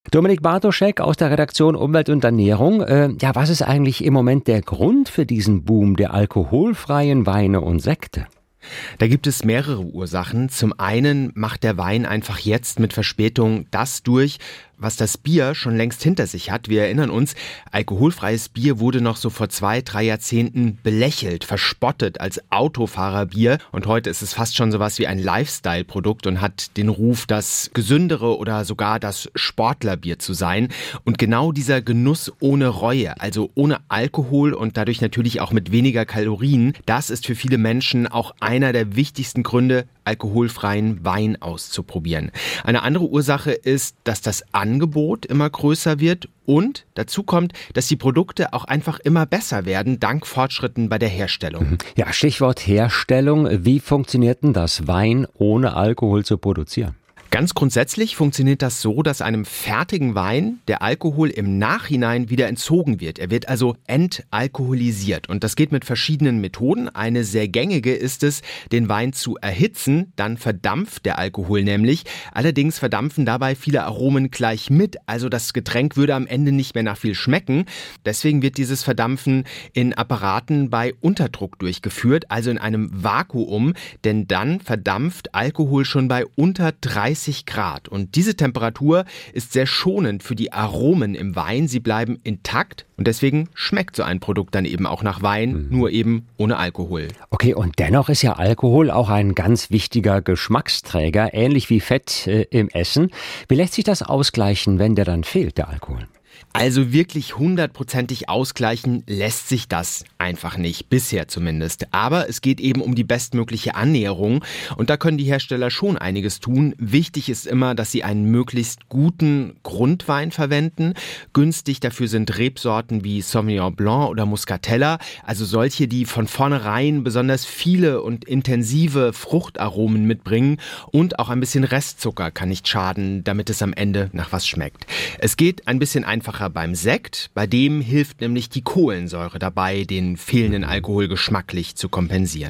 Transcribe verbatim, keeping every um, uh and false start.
Dominik Bartoschek aus der Redaktion Umwelt und Ernährung. Äh, ja, was ist eigentlich im Moment der Grund für diesen Boom der alkoholfreien Weine und Sekte? Da gibt es mehrere Ursachen. Zum einen macht der Wein einfach jetzt mit Verspätung das durch, was das Bier schon längst hinter sich hat. Wir erinnern uns, alkoholfreies Bier wurde noch so vor zwei, drei Jahrzehnten belächelt, verspottet als Autofahrerbier. Und heute ist es fast schon sowas wie ein Lifestyle-Produkt und hat den Ruf, das gesündere oder sogar das Sportlerbier zu sein. Und genau dieser Genuss ohne Reue, also ohne Alkohol und dadurch natürlich auch mit weniger Kalorien, das ist für viele Menschen auch einer der wichtigsten Gründe, alkoholfreien Wein auszuprobieren. Eine andere Ursache ist, dass das Angebot immer größer wird und dazu kommt, dass die Produkte auch einfach immer besser werden, dank Fortschritten bei der Herstellung. Ja, Stichwort Herstellung. Wie funktioniert denn das, Wein ohne Alkohol zu produzieren? Ganz grundsätzlich funktioniert das so, dass einem fertigen Wein der Alkohol im Nachhinein wieder entzogen wird. Er wird also entalkoholisiert und das geht mit verschiedenen Methoden. Eine sehr gängige ist es, den Wein zu erhitzen, dann verdampft der Alkohol nämlich. Allerdings verdampfen dabei viele Aromen gleich mit, also das Getränk würde am Ende nicht mehr nach viel schmecken. Deswegen wird dieses Verdampfen in Apparaten bei Unterdruck durchgeführt, also in einem Vakuum, denn dann verdampft Alkohol schon bei unter dreißig Grad. Und diese Temperatur ist sehr schonend für die Aromen im Wein. Sie bleiben intakt und deswegen schmeckt so ein Produkt dann eben auch nach Wein, mhm. nur eben ohne Alkohol. Okay, und dennoch ist ja Alkohol auch ein ganz wichtiger Geschmacksträger, ähnlich wie Fett äh, im Essen. Wie lässt sich das ausgleichen, wenn der dann fehlt, der Alkohol? Also wirklich hundertprozentig ausgleichen lässt sich das einfach nicht, bisher zumindest. Aber es geht eben um die bestmögliche Annäherung und da können die Hersteller schon einiges tun. Wichtig ist immer, dass sie einen möglichst guten Grundwein verwenden. Günstig dafür sind Rebsorten wie Sauvignon Blanc oder Muscatella, also solche, die von vornherein besonders viele und intensive Fruchtaromen mitbringen und auch ein bisschen Restzucker kann nicht schaden, damit es am Ende nach was schmeckt. Es geht ein bisschen einfacher beim Sekt, bei dem hilft nämlich die Kohlensäure dabei, den fehlenden Alkohol geschmacklich zu kompensieren.